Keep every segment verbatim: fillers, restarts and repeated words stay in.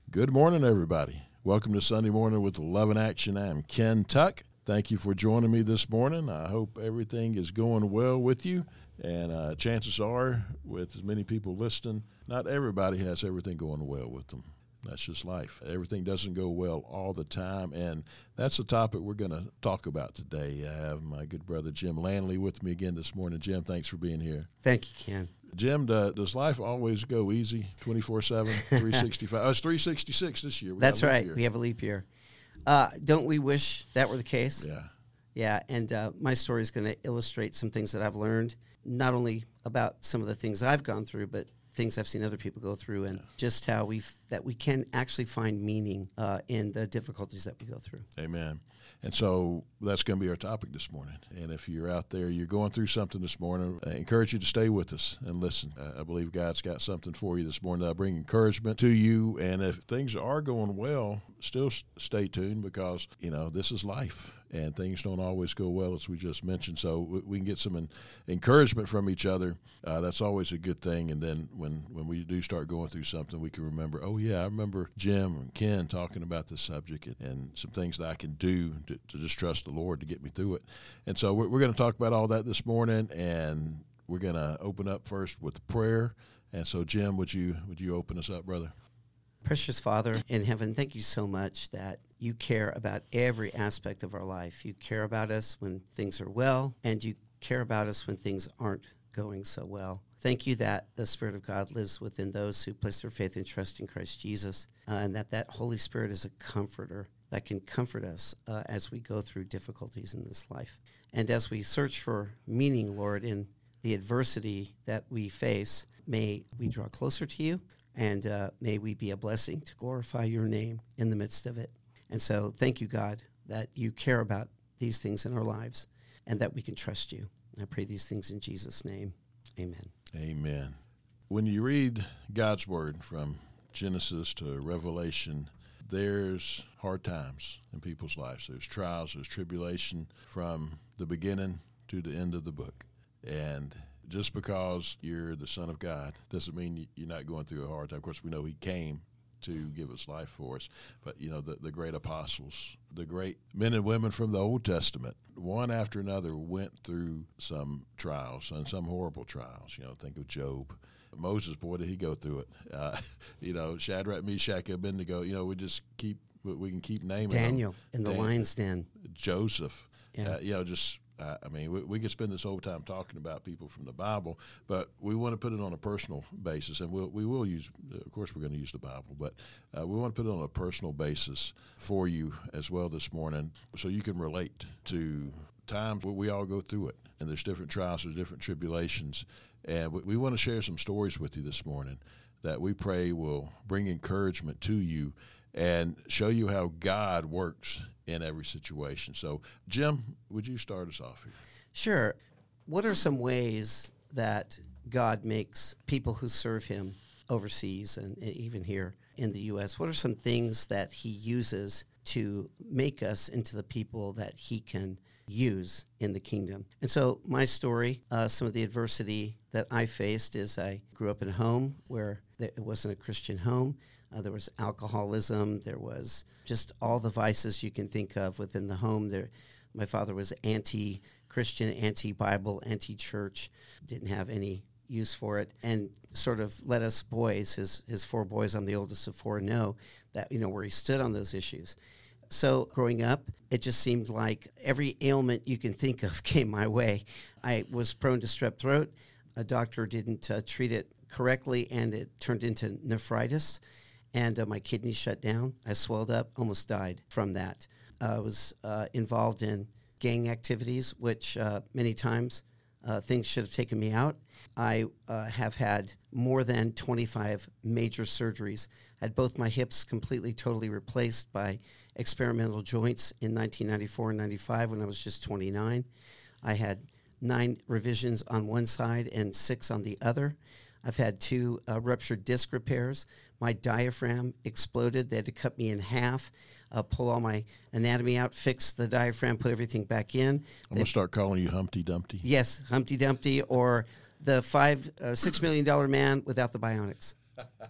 Good morning, everybody. Welcome to Sunday Morning with Love in Action. I'm Ken Tuck. Thank you for joining me this morning. I hope everything is going well with you. And uh, chances are, with as many people listening, not everybody has everything going well with them. That's just life. Everything doesn't go well all the time, and that's the topic we're going to talk about today. I have my good brother Jim Lanley with me again this morning. Jim, thanks for being here. Thank you, Ken. Jim, does life always go easy, twenty-four seven, three sixty-five? Oh, it's three sixty-six this year. We That's right. Year. We have a leap year. Uh, don't we wish that were the case? Yeah. Yeah, and uh, my story is going to illustrate some things that I've learned, not only about some of the things I've gone through, but things I've seen other people go through, and yeah. just how we that we can actually find meaning uh, in the difficulties that we go through. Amen. And so that's going to be our topic this morning. And if you're out there, you're going through something this morning, I encourage you to stay with us and listen. Uh, I believe God's got something for you this morning that'll bring encouragement to you. And if things are going well, still stay tuned, because, you know, this is life. And things don't always go well, as we just mentioned. So we, we can get some en- encouragement from each other. Uh, that's always a good thing. And then when, when we do start going through something, we can remember, oh, yeah, I remember Jim and Ken talking about this subject, and, and some things that I can do to, to just trust the Lord to get me through it. And so we're, we're going to talk about all that this morning, and we're going to open up first with prayer. And so, Jim, would you would you open us up, brother? Precious Father in heaven, thank you so much that you care about every aspect of our life. You care about us when things are well, and you care about us when things aren't going so well. Thank you that the Spirit of God lives within those who place their faith and trust in Christ Jesus, uh, and that that Holy Spirit is a comforter that can comfort us uh, as we go through difficulties in this life. And as we search for meaning, Lord, in the adversity that we face, may we draw closer to you, and uh, may we be a blessing to glorify your name in the midst of it. And so thank you, God, that you care about these things in our lives and that we can trust you. I pray these things in Jesus' name. Amen. Amen. When you read God's word from Genesis to Revelation, there's hard times in people's lives. There's trials, there's tribulation from the beginning to the end of the book. And just because you're the Son of God doesn't mean you're not going through a hard time. Of course, we know he came to give his life for us. But, you know, the, the great apostles, the great men and women from the Old Testament, one after another went through some trials, and some horrible trials. You know, think of Job. Moses, boy, did he go through it. Uh, you know, Shadrach, Meshach, Abednego, you know, we just keep, we can keep naming Daniel them. in the Daniel, lion's den. Joseph. Yeah. Uh, you know, just, uh, I mean, we, we could spend this whole time talking about people from the Bible, but we want to put it on a personal basis, and we'll, we will use, of course, we're going to use the Bible, but uh, we want to put it on a personal basis for you as well this morning, so you can relate to times where we all go through it, and there's different trials, there's different tribulations, and we, we want to share some stories with you this morning that we pray will bring encouragement to you and show you how God works in every situation. So, Jim, would you start us off here? Sure. What are some ways that God makes people who serve him overseas and even here in the U S? What are some things that he uses to make us into the people that he can use in the kingdom? And so my story, uh, some of the adversity that I faced is I grew up in a home where it wasn't a Christian home. Uh, there was alcoholism. There was just all the vices you can think of within the home. There, my father was anti-Christian, anti-Bible, anti-church, didn't have any use for it, and sort of let us boys, his his four boys, I'm the oldest of four, know that, you know, where he stood on those issues. So growing up, it just seemed like every ailment you can think of came my way. I was prone to strep throat. A doctor didn't uh, treat it correctly, and it turned into nephritis. And uh, my kidneys shut down. I swelled up, almost died from that. Uh, I was uh, involved in gang activities, which uh, many times uh, things should have taken me out. I uh, have had more than twenty-five major surgeries. I had both my hips completely, totally replaced by experimental joints in nineteen ninety-four and ninety-five when I was just twenty-nine. I had nine revisions on one side and six on the other. I've had two uh, ruptured disc repairs. My diaphragm exploded. They had to cut me in half, uh, pull all my anatomy out, fix the diaphragm, put everything back in. I'm going to start calling you Humpty Dumpty. Yes, Humpty Dumpty, or the five, uh, six million dollar man without the bionics.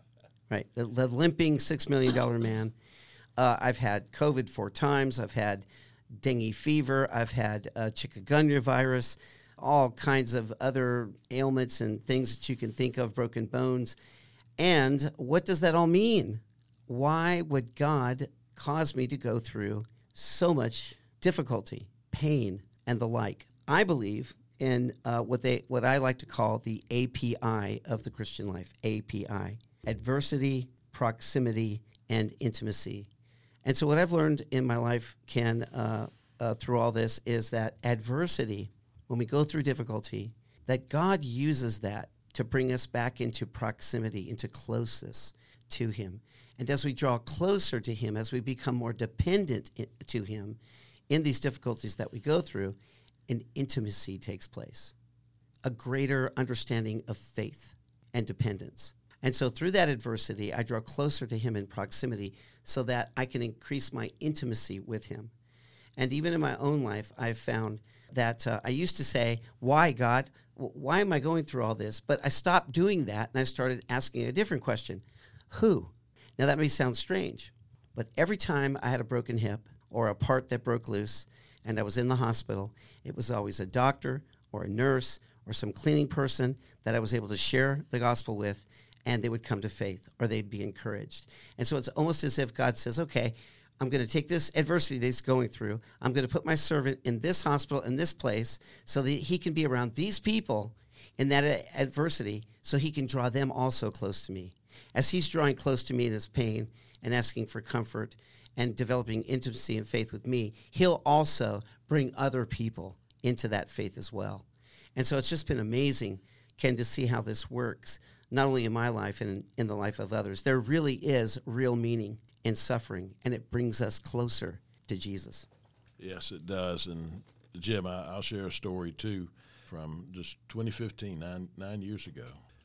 right? The, the limping six million dollars man. Uh, I've had COVID four times. I've had dengue fever. I've had uh, chikungunya virus, all kinds of other ailments and things that you can think of, broken bones. And what does that all mean? Why would God cause me to go through so much difficulty, pain, and the like? I believe in uh, what they what I like to call the A P I of the Christian life, A P I, adversity, proximity, and intimacy. And so what I've learned in my life, Ken, uh, uh, through all this is that adversity, when we go through difficulty, that God uses that to bring us back into proximity, into closeness to him. And as we draw closer to him, as we become more dependent in, to him in these difficulties that we go through, an intimacy takes place, a greater understanding of faith and dependence. And so through that adversity, I draw closer to him in proximity so that I can increase my intimacy with him. And even in my own life, I've found that uh, I used to say, why, God? Why am I going through all this? But I stopped doing that, and I started asking a different question. Who? Now, that may sound strange, but every time I had a broken hip or a part that broke loose and I was in the hospital, it was always a doctor or a nurse or some cleaning person that I was able to share the gospel with, and they would come to faith or they'd be encouraged. And so it's almost as if God says, okay, I'm going to take this adversity that he's going through. I'm going to put my servant in this hospital, in this place, so that he can be around these people in that adversity so he can draw them also close to me. As he's drawing close to me in his pain and asking for comfort and developing intimacy and faith with me, he'll also bring other people into that faith as well. And so it's just been amazing, Ken, to see how this works, not only in my life and in, in the life of others. There really is real meaning in suffering, and it brings us closer to Jesus. Yes, it does. And Jim, I, I'll share a story too from just twenty fifteen, nine, nine years ago.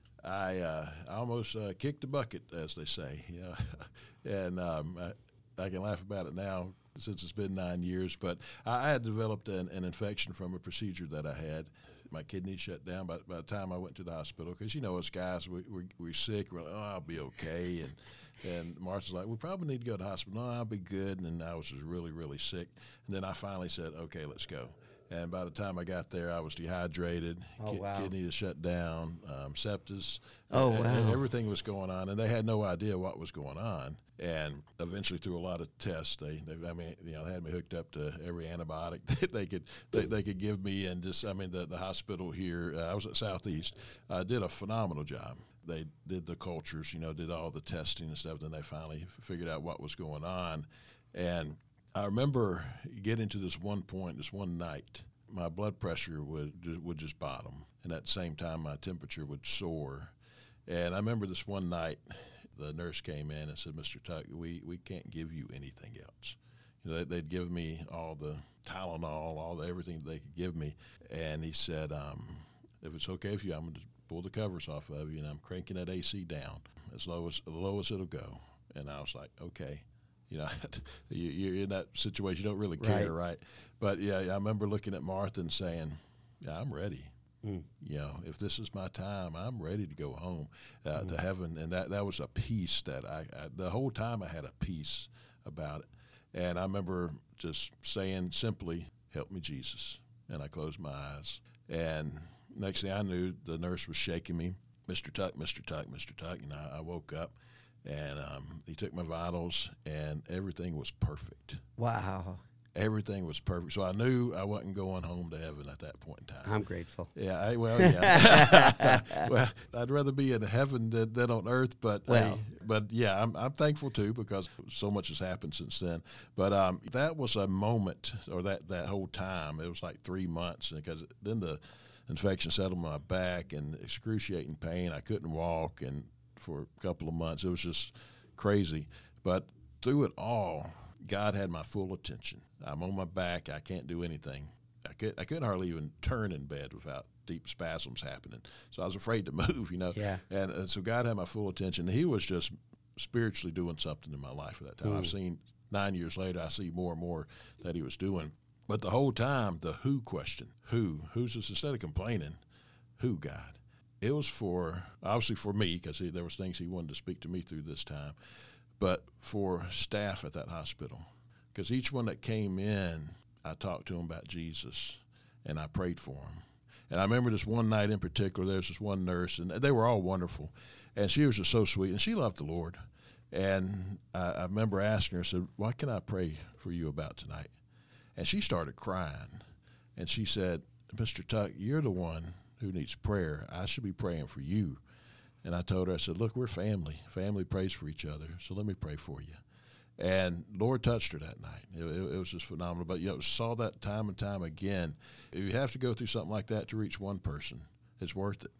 I, uh, I almost uh, kicked the bucket, as they say. You know? and um, I, I can laugh about it now since it's been nine years. But I, I had developed an, an infection from a procedure that I had. My kidneys shut down by, by the time I went to the hospital. Because, you know, us guys, we, we, we're sick. We're like, oh, I'll be okay. And And Martha's like, we probably need to go to the hospital. No, I'll be good. And I was just really, really sick. And then I finally said, okay, let's go. And by the time I got there, I was dehydrated. Oh, Ki- wow. Kidney was shut down, um, sepsis. Oh, uh, wow. Everything was going on, and they had no idea what was going on. And eventually, through a lot of tests, they, they I mean, you know, they had me hooked up to every antibiotic that they could they, they could give me. And just, I mean, the, the hospital here, uh, I was at Southeast, uh, did a phenomenal job. They did the cultures, you know, did all the testing and stuff. Then they finally figured out what was going on. And I remember getting to this one point, this one night, my blood pressure would just, would just bottom. And at the same time, my temperature would soar. And I remember this one night, the nurse came in and said, Mister Tuck, we, we can't give you anything else. You know, they, they'd give me all the Tylenol, all the everything they could give me. And he said, um, if it's okay with you, I'm going to pull the covers off of you, and I'm cranking that A C down as low as, as low as it'll go. And I was like, okay. You know, you, you're in that situation, you don't really care, right? right? But, yeah, I remember looking at Martha and saying, yeah, I'm ready. Mm. You know, if this is my time, I'm ready to go home uh, mm. to heaven. And that, that was a peace that I, I, the whole time I had a peace about it. And I remember just saying simply, help me, Jesus. And I closed my eyes. And next thing I knew, the nurse was shaking me, Mister Tuck, Mister Tuck, Mister Tuck. And I, I woke up. And um, he took my vitals, and everything was perfect. Wow. Everything was perfect. So I knew I wasn't going home to heaven at that point in time. I'm grateful. Yeah, I, well, yeah. well, I'd rather be in heaven than, than on earth, but well. hey, but yeah, I'm, I'm thankful too because so much has happened since then. But um, that was a moment, or that, that whole time, it was like three months, because then the infection settled my back and excruciating pain. I couldn't walk, and for a couple of months. It was just crazy. But through it all, God had my full attention. I'm on my back. I can't do anything. I, could, I couldn't hardly even turn in bed without deep spasms happening. So I was afraid to move, you know. Yeah. And, and so God had my full attention. He was just spiritually doing something in my life at that time. Mm. I've seen nine years later, I see more and more that he was doing. But the whole time, the who question, who, who's this, instead of complaining, who, God? it was for, obviously for me, because there was things he wanted to speak to me through this time, but for staff at that hospital. Because each one that came in, I talked to them about Jesus, and I prayed for them. And I remember this one night in particular, there was this one nurse, and they were all wonderful, and she was just so sweet, and she loved the Lord. And I, I remember asking her, I said, what can I pray for you about tonight? And she started crying, and she said, Mister Tuck, you're the one who needs prayer. I should be praying for you. And I told her, I said, look, we're family. Family prays for each other, so let me pray for you. And Lord touched her that night. It, it, it was just phenomenal. But, you know, saw that time and time again. If you have to go through something like that to reach one person, it's worth it.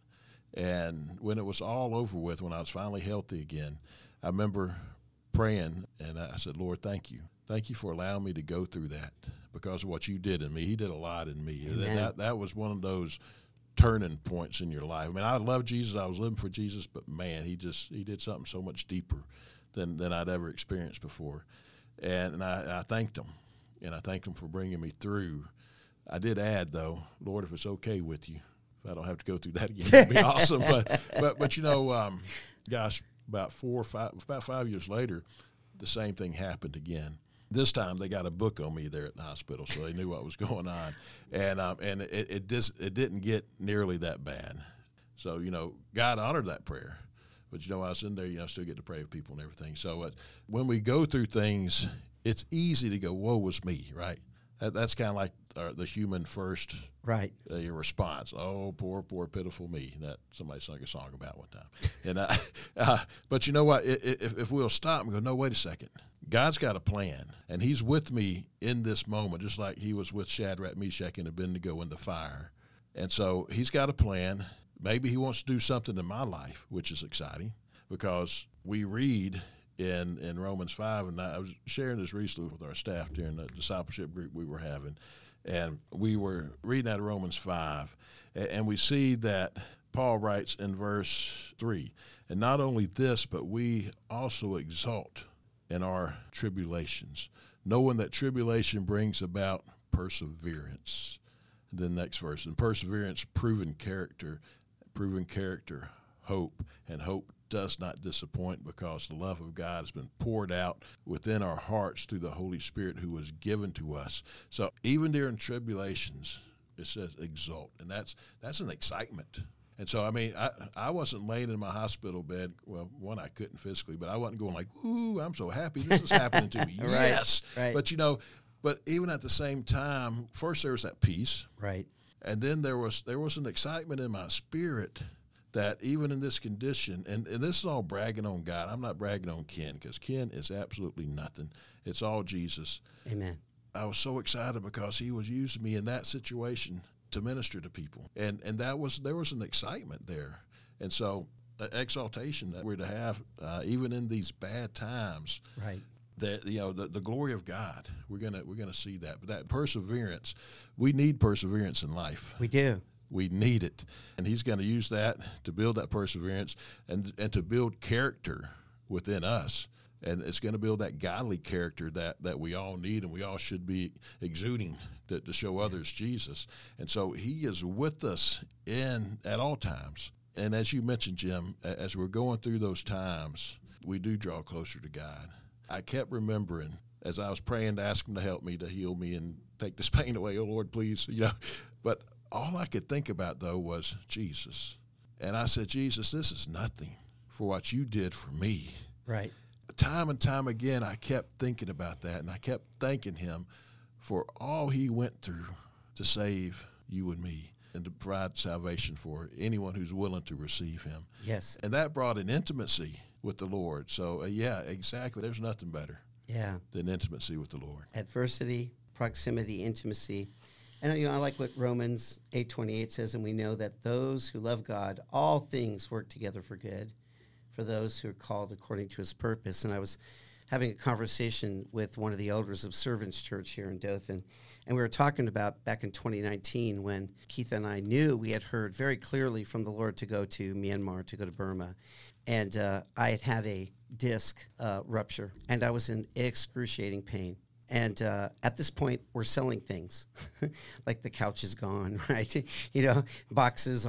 And when it was all over with, when I was finally healthy again, I remember praying, and I said, Lord, thank you. Thank you for allowing me to go through that because of what you did in me. He did a lot in me. Amen. That, that was one of those turning points in your life. I mean, I love Jesus. I was living for Jesus, but, man, he just he did something so much deeper than, than I'd ever experienced before. And, and I, I thanked him, and I thanked him for bringing me through. I did add, though, Lord, if it's okay with you, if I don't have to go through that again, it'd be awesome. But, but, but you know, um, gosh, about four or five, about five years later, the same thing happened again. This time they got a book on me there at the hospital, so they knew what was going on, and um, and it it, dis, it didn't get nearly that bad. So you know, God honored that prayer, but you know, I was in there, you know, I still get to pray with people and everything. So uh, when we go through things, it's easy to go, "Woe was me," right? That, that's kind of like uh, the human first right uh, your response. Oh, poor, poor, pitiful me. That somebody sung a song about one time. And uh, uh, but you know what? If, if we'll stop and go, no, wait a second. God's got a plan, and he's with me in this moment, just like he was with Shadrach, Meshach, and Abednego in the fire. And so he's got a plan. Maybe he wants to do something in my life, which is exciting, because we read in, in Romans five, and I was sharing this recently with our staff during the discipleship group we were having, and we were reading out of Romans five, and we see that Paul writes in verse three, and not only this, but we also exult in our tribulations, knowing that tribulation brings about perseverance. The next verse, and perseverance, proven character, proven character, hope, and hope does not disappoint, because the love of God has been poured out within our hearts through the Holy Spirit who was given to us. So even during tribulations, it says exult, and that's that's an excitement. And so, I mean, I, I wasn't laying in my hospital bed. Well, one, I couldn't physically, but I wasn't going like, ooh, I'm so happy this is happening to me. Right, yes. right. But, you know, but even at the same time, first there was that peace. Right. And then there was there was an excitement in my spirit that even in this condition, and, and this is all bragging on God. I'm not bragging on Ken, because Ken is absolutely nothing. It's all Jesus. Amen. I was so excited because he was using me in that situation to minister to people, and and that was there was an excitement there, and so uh, exaltation that we're to have uh, even in these bad times. Right. That, you know, the, the glory of God, we're gonna we're gonna see that. But that perseverance, we need perseverance in life. We do. We need it, and He's going to use that to build that perseverance and and to build character within us. And it's going to build that godly character that, that we all need and we all should be exuding to, to show others Jesus. And so he is with us in at all times. And as you mentioned, Jim, as we're going through those times, we do draw closer to God. I kept remembering as I was praying to ask him to help me, to heal me and take this pain away. Oh, Lord, please. You know, but all I could think about, though, was Jesus. And I said, Jesus, this is nothing for what you did for me. Right. Time and time again, I kept thinking about that, and I kept thanking him for all he went through to save you and me and to provide salvation for anyone who's willing to receive him. Yes. And that brought an intimacy with the Lord. So, uh, yeah, exactly. There's nothing better Yeah. than intimacy with the Lord. Adversity, proximity, intimacy. And, you know, I like what Romans eight twenty-eight says, and we know that those who love God, all things work together for good, for those who are called according to his purpose. And I was having a conversation with one of the elders of Servants Church here in Dothan, and we were talking about back in twenty nineteen when Keith and I knew we had heard very clearly from the Lord to go to Myanmar, to go to Burma. And uh, I had had a disc uh, rupture, and I was in excruciating pain. And uh, at this point, we're selling things. Like the couch is gone, right? You know, boxes all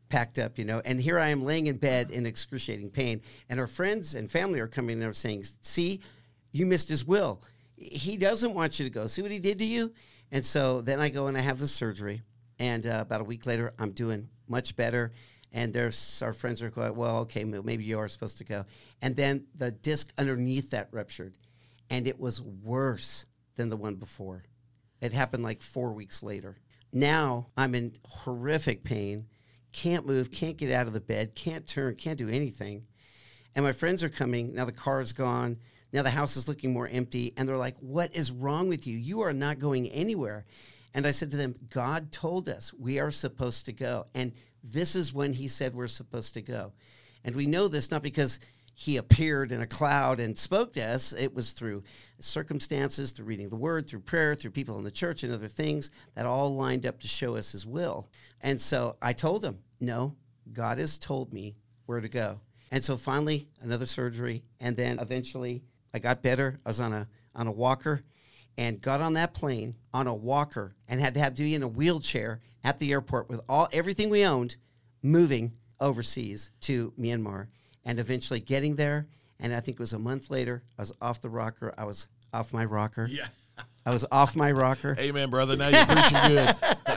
packed up, you know. And here I am laying in bed in excruciating pain. And our friends and family are coming in and saying, see, you missed his will. He doesn't want you to go. See what he did to you? And so then I go and I have the surgery. And uh, about a week later, I'm doing much better. And there's our friends are going, well, okay, maybe you are supposed to go. And then the disc underneath that ruptured. And it was worse than the one before. It happened like four weeks later. Now I'm in horrific pain, can't move, can't get out of the bed, can't turn, can't do anything. And my friends are coming. Now the car is gone. Now the house is looking more empty. And they're like, what is wrong with you? You are not going anywhere. And I said to them, God told us we are supposed to go. And this is when he said we're supposed to go. And we know this not because he appeared in a cloud and spoke to us. It was through circumstances, through reading the word, through prayer, through people in the church and other things that all lined up to show us his will. And so I told him, no, God has told me where to go. And so finally, another surgery. And then eventually I got better. I was on a on a walker and got on that plane on a walker and had to have to be in a wheelchair at the airport with all everything we owned moving overseas to Myanmar. And eventually getting there, and I think it was a month later, I was off the rocker. I was off my rocker. Yeah. I was off my rocker. Amen, brother. Now you're preaching good.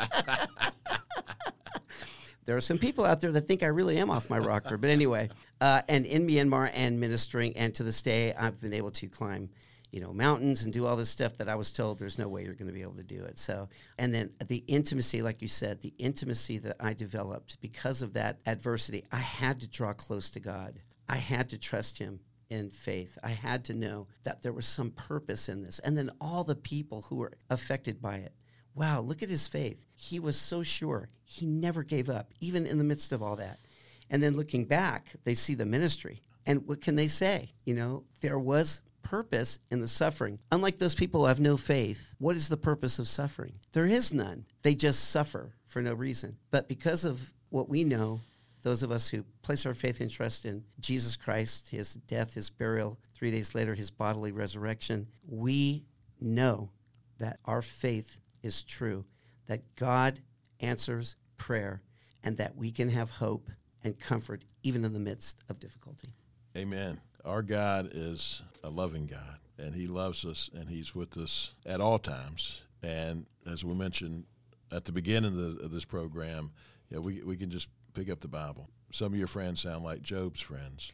There are some people out there that think I really am off my rocker. But anyway, uh, and in Myanmar and ministering, and to this day, I've been able to climb, you know, mountains and do all this stuff that I was told there's no way you're going to be able to do it. So, and then the intimacy, like you said, the intimacy that I developed because of that adversity, I had to draw close to God. I had to trust him in faith. I had to know that there was some purpose in this. And then all the people who were affected by it. Wow, look at his faith. He was so sure. He never gave up, even in the midst of all that. And then looking back, they see the ministry. And what can they say? You know, there was purpose in the suffering. Unlike those people who have no faith, what is the purpose of suffering? There is none. They just suffer for no reason. But because of what we know, those of us who place our faith and trust in Jesus Christ, his death, his burial, three days later, his bodily resurrection, we know that our faith is true, that God answers prayer, and that we can have hope and comfort even in the midst of difficulty. Amen. Our God is a loving God, and he loves us, and he's with us at all times. And as we mentioned at the beginning of, the, of this program, you know, we we can just pick up the Bible. Some of your friends sound like Job's friends,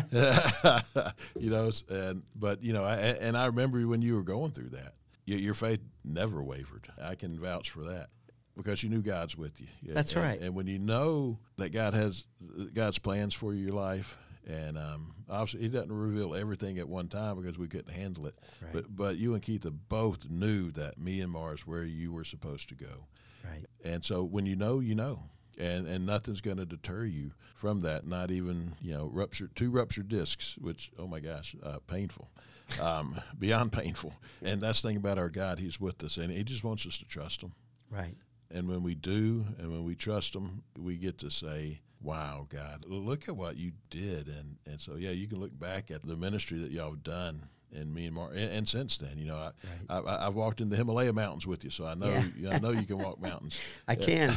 you know. And but you know, I, and I remember when you were going through that, your faith never wavered. I can vouch for that because you knew God's with you. That's and, right. And when you know that God has God's plans for your life. And um, obviously, he doesn't reveal everything at one time because we couldn't handle it. Right. But but you and Keitha both knew that Myanmar is where you were supposed to go. Right. And so when you know, you know. And and nothing's going to deter you from that, not even, you know, ruptured, two ruptured discs, which, oh, my gosh, uh, painful, um, beyond painful. And that's the thing about our God. He's with us, and he just wants us to trust him. Right. And when we do, and when we trust him, we get to say, wow, God, look at what you did. And, and so, yeah, you can look back at the ministry that y'all have done in Myanmar. And, and since then, you know, I, right. I, I've walked in the Himalaya mountains with you, so I know yeah. I know you can walk mountains. I can.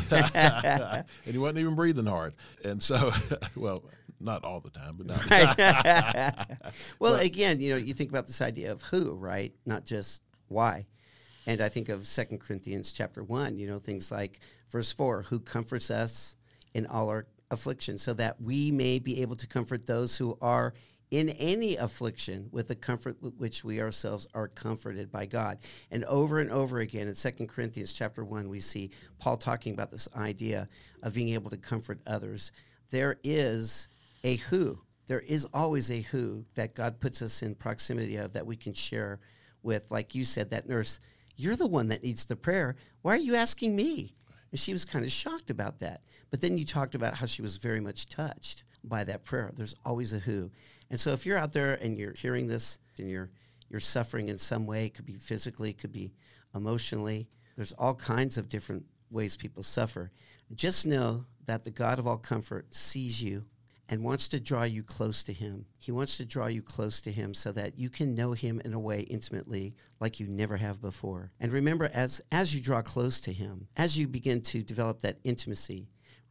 And you wasn't even breathing hard. And so, well, not all the time, but not. Right. Well, but, again, you know, you think about this idea of who, right? Not just why. And I think of Second Corinthians chapter one, you know, things like verse four, who comforts us in all our affliction, so that we may be able to comfort those who are in any affliction with the comfort with which we ourselves are comforted by God. And over and over again in Second Corinthians chapter one, we see Paul talking about this idea of being able to comfort others. There is a who. There is always a who that God puts us in proximity of that we can share with. Like you said, that nurse, you're the one that needs the prayer. Why are you asking me? And she was kind of shocked about that. But then you talked about how she was very much touched by that prayer. There's always a who. And so if you're out there and you're hearing this and you're you're suffering in some way, it could be physically, it could be emotionally, there's all kinds of different ways people suffer. Just know that the God of all comfort sees you and wants to draw you close to him. He wants to draw you close to him so that you can know him in a way intimately like you never have before. And remember, as as you draw close to him, as you begin to develop that intimacy,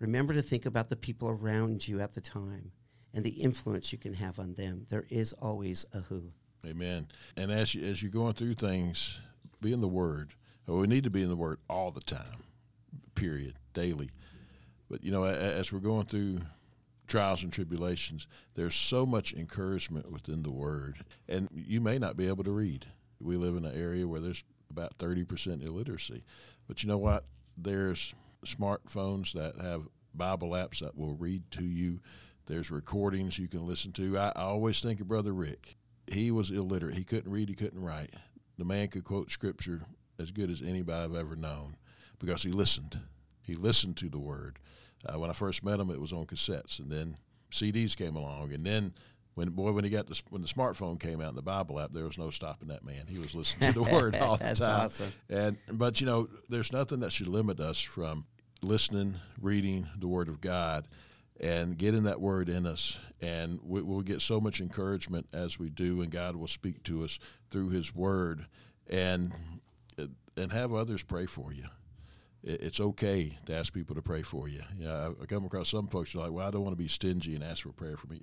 Remember to think about the people around you at the time and the influence you can have on them. There is always a who. Amen. And as, you, as you're going through things, be in the Word. Well, we need to be in the Word all the time, period, daily. But, you know, as we're going through trials and tribulations, there's so much encouragement within the Word. And you may not be able to read. We live in an area where there's about thirty percent illiteracy. But you know what? There's smartphones that have Bible apps that will read to you. There's recordings you can listen to. I, I always think of Brother Rick. He was illiterate. He couldn't read. He couldn't write. The man could quote Scripture as good as anybody I've ever known because he listened. He listened to the Word. Uh, when I first met him, it was on cassettes, and then C Ds came along, and then when boy when he got the when the smartphone came out in the Bible app, there was no stopping that man. He was listening to the Word all the That's time. That's awesome. And but you know, there's nothing that should limit us from listening, reading the Word of God, and getting that Word in us, and we, we'll get so much encouragement as we do, and God will speak to us through His Word, and and have others pray for you. It's okay to ask people to pray for you. You know, I come across some folks who are like, well, I don't want to be stingy and ask for prayer for me.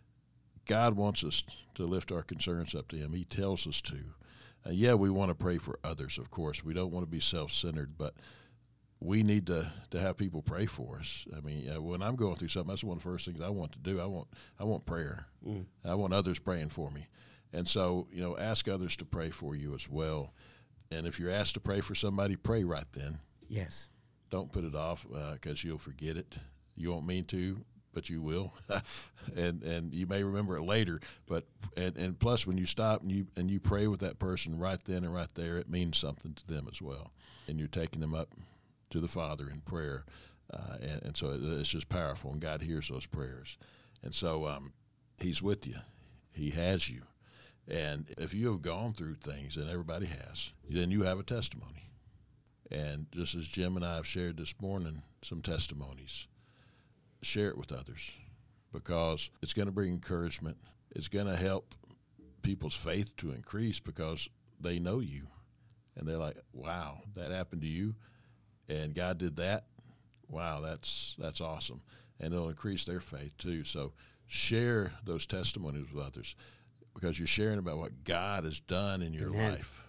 God wants us to lift our concerns up to Him. He tells us to. Uh, yeah, we want to pray for others, of course. We don't want to be self-centered, but we need to, to have people pray for us. I mean, uh, when I'm going through something, that's one of the first things I want to do. I want I want prayer. Mm. I want others praying for me. And so, you know, ask others to pray for you as well. And if you're asked to pray for somebody, pray right then. Yes. Don't put it off because uh, you'll forget it. You won't mean to, but you will, and and you may remember it later. But and, and plus, when you stop and you and you pray with that person right then and right there, it means something to them as well, and you're taking them up to the Father in prayer, uh, and, and so it, it's just powerful. And God hears those prayers, and so um, He's with you. He has you, and if you have gone through things, and everybody has, then you have a testimony. And just as Jim and I have shared this morning some testimonies, share it with others because it's going to bring encouragement. It's going to help people's faith to increase because they know you. And they're like, wow, that happened to you? And God did that? Wow, that's that's awesome. And it'll increase their faith too. So share those testimonies with others because you're sharing about what God has done in your Amen. life.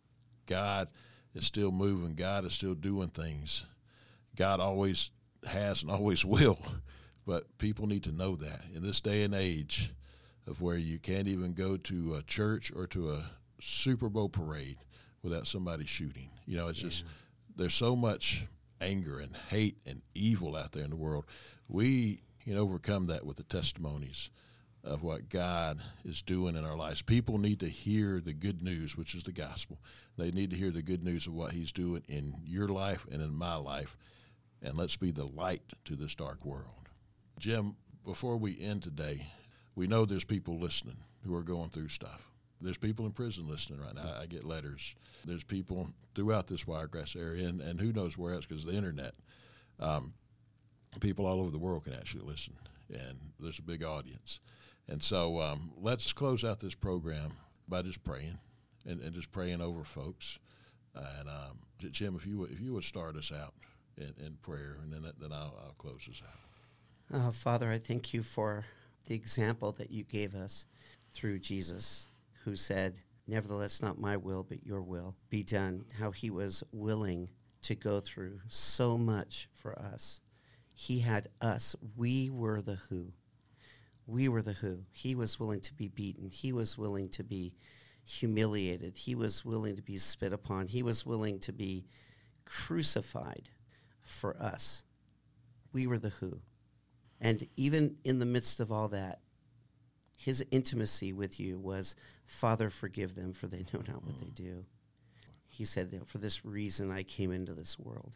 God is still moving. God is still doing things. God always has and always will. But people need to know that. In this day and age of where you can't even go to a church or to a Super Bowl parade without somebody shooting. You know, it's yeah. just, there's so much anger and hate and evil out there in the world. We can overcome that with the testimonies of what God is doing in our lives. People need to hear the good news, which is the gospel. They need to hear the good news of what He's doing in your life and in my life. And let's be the light to this dark world. Jim, before we end today, we know there's people listening who are going through stuff. There's people in prison listening right now. I get letters. There's people throughout this Wiregrass area, and, and who knows where else because of the internet. Um, people all over the world can actually listen, and there's a big audience. And so um, let's close out this program by just praying and, and just praying over folks. And um, Jim, if you would, if you would start us out in, in prayer, and then then I'll, I'll close us out. Uh, Father, I thank you for the example that you gave us through Jesus, who said, "Nevertheless, not my will, but your will be done." How He was willing to go through so much for us. He had us. We were the who. We were the who. He was willing to be beaten. He was willing to be humiliated. He was willing to be spit upon. He was willing to be crucified for us. We were the who. And even in the midst of all that, His intimacy with you was, "Father, forgive them, for they know not what they do." He said, "For this reason I came into this world."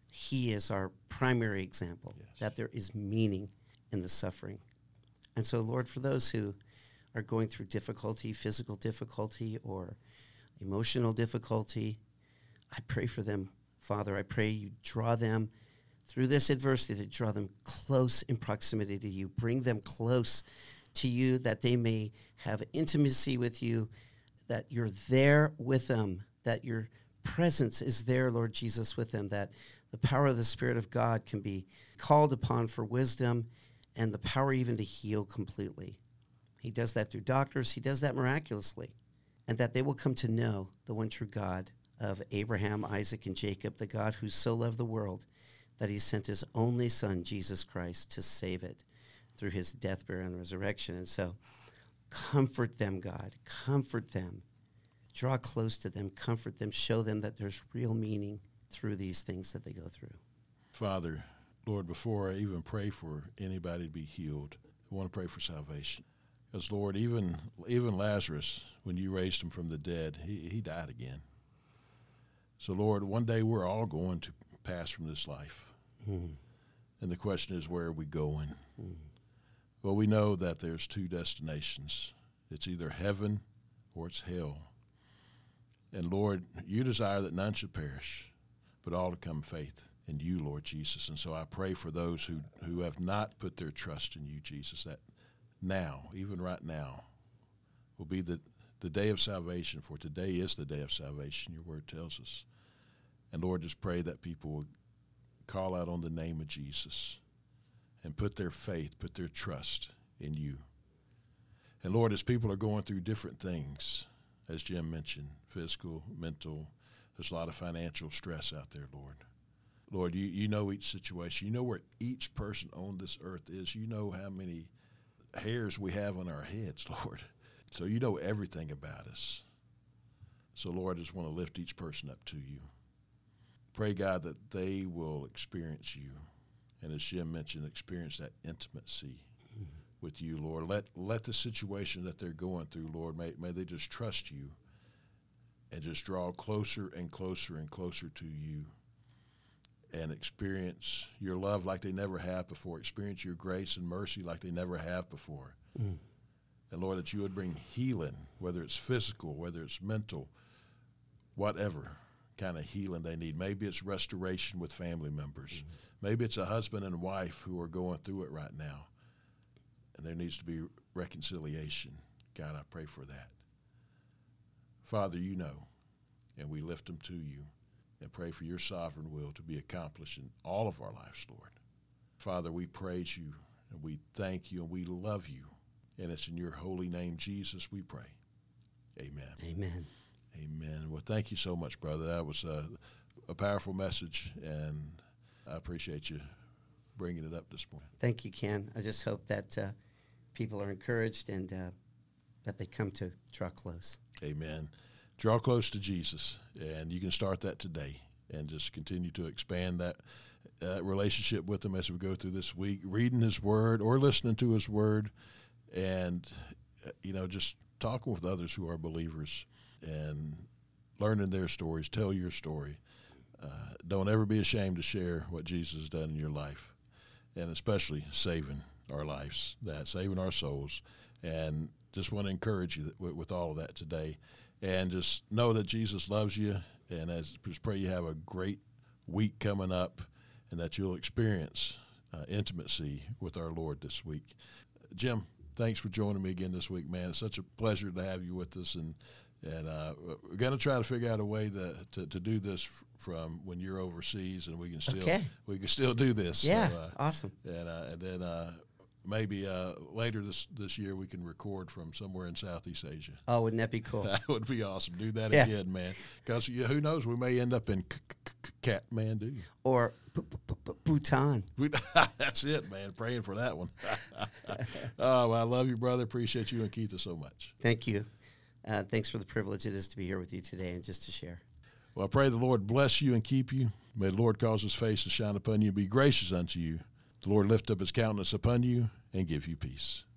He is our primary example, yes, that there is meaning in the suffering. And so, Lord, for those who are going through difficulty, physical difficulty or emotional difficulty, I pray for them, Father. I pray you draw them through this adversity, that draw them close in proximity to you. Bring them close to you, that they may have intimacy with you, that you're there with them, that your presence is there, Lord Jesus, with them, that the power of the Spirit of God can be called upon for wisdom and the power even to heal completely. He does that through doctors. He does that miraculously. And that they will come to know the one true God of Abraham, Isaac, and Jacob, the God who so loved the world that he sent his only son, Jesus Christ, to save it through his death, burial, and resurrection. And so comfort them, God. Comfort them. Draw close to them. Comfort them. Show them that there's real meaning through these things that they go through. Father, Lord, before I even pray for anybody to be healed, I want to pray for salvation. Because, Lord, even even Lazarus, when you raised him from the dead, he, he died again. So, Lord, one day we're all going to pass from this life. Mm. And the question is, where are we going? Mm. Well, we know that there's two destinations. It's either heaven or it's hell. And, Lord, you desire that none should perish, but all to come faith in you, Lord Jesus. And so I pray for those who, who have not put their trust in you, Jesus, that now, even right now, will be the, the day of salvation, for today is the day of salvation, your word tells us. And, Lord, just pray that people will call out on the name of Jesus and put their faith, put their trust in you. And, Lord, as people are going through different things, as Jim mentioned, physical, mental, there's a lot of financial stress out there, Lord. Lord, you, you know each situation. You know where each person on this earth is. You know how many hairs we have on our heads, Lord. So you know everything about us. So, Lord, I just want to lift each person up to you. Pray, God, that they will experience you. And as Jim mentioned, experience that intimacy mm-hmm. with you, Lord. Let let the situation that they're going through, Lord, may, may they just trust you and just draw closer and closer and closer to you and experience your love like they never have before, experience your grace and mercy like they never have before. Mm. And, Lord, that you would bring healing, whether it's physical, whether it's mental, whatever kind of healing they need. Maybe it's restoration with family members. Mm. Maybe it's a husband and wife who are going through it right now, and there needs to be reconciliation. God, I pray for that. Father, you know, and we lift them to you. And pray for your sovereign will to be accomplished in all of our lives, Lord. Father, we praise you, and we thank you, and we love you. And it's in your holy name, Jesus, we pray. Amen. Amen. Amen. Well, thank you so much, brother. That was a, a powerful message, and I appreciate you bringing it up this morning. Thank you, Ken. I just hope that uh, people are encouraged and uh, that they come to draw close. Amen. Draw close to Jesus, and you can start that today and just continue to expand that uh, relationship with him as we go through this week, reading his word or listening to his word, and, uh, you know, just talking with others who are believers and learning their stories. Tell your story. Uh, don't ever be ashamed to share what Jesus has done in your life, and especially saving our lives, that saving our souls. And just want to encourage you that, with, with all of that today. And just know that Jesus loves you, and as just pray you have a great week coming up, and that you'll experience uh, intimacy with our Lord this week. Jim, thanks for joining me again this week, man. It's such a pleasure to have you with us, and and uh, we're going to try to figure out a way to, to, to do this f- from when you're overseas, and we can still okay. we can still do this. Yeah, so, uh, awesome. And uh, and then. Uh, Maybe uh, later this, this year we can record from somewhere in Southeast Asia. Oh, wouldn't that be cool? That would be awesome. Do that yeah. again, man. Because who knows, we may end up in Kathmandu. Or Bhutan. That's it, man. Praying for that one. Oh, I love you, brother. Appreciate you and Keitha so much. Thank you. Uh, thanks for the privilege it is to be here with you today and just to share. Well, I pray the Lord bless you and keep you. May the Lord cause his face to shine upon you and be gracious unto you. The Lord lift up his countenance upon you and give you peace.